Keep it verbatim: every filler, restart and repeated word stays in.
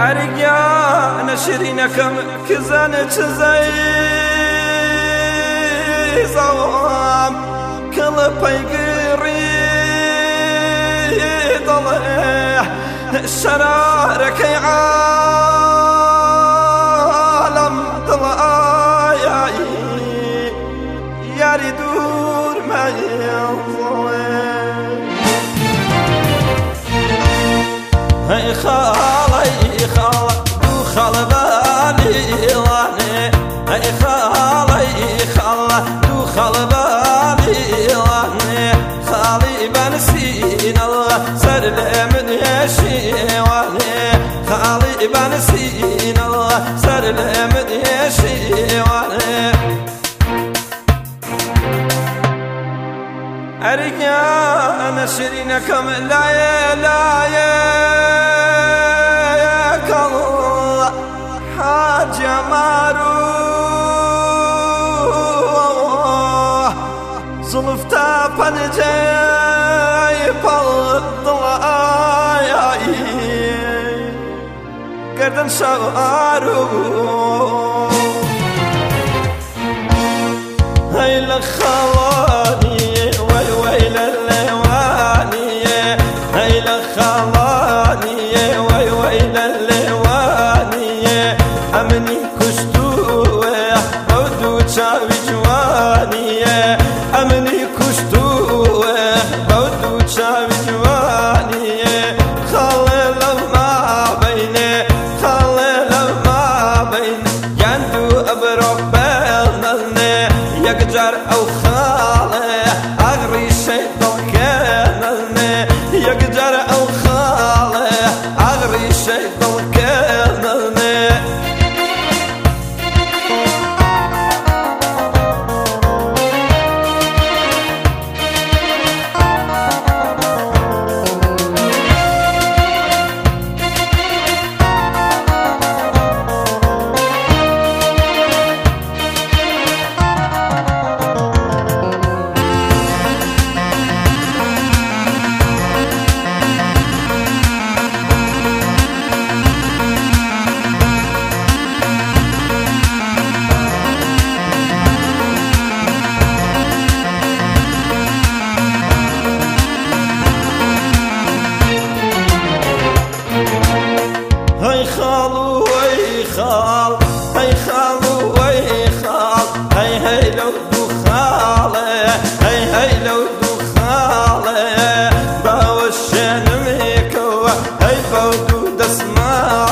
أرجع نشرينكم كزانة زي زوام كل بيقري ضلع شرارك عالم ضلع يا دور ما يظلم هاي خالي خال دو خال بالي واني هاي خالي خال دو خال بالي واني خالي بنسين الله سر من يشي واني خالي بنسين الله سر من يشي واني أرجع نشرينكم لا لا كالله حاجة ماروح زلفتا بنجاي بالضلاي قردن شعارو هاي لخواني ويل اللواني هاي لخواني ويل اللواني أمني كشتوه بودو شاوي جواني أمني كشتوه بودو شاوي جواني خلل ما بيني خلل ما بيني يندو أبرق بيننا يقجر أو خاله أغري شيطان كانني يقدر أو خاله أغري شيطان كانني هاي خالو هاي خال هاي خالو هاي خال هاي هاي لو دو خاله هاي هاي لو دو خاله باوشن ميكو هاي بودو دسما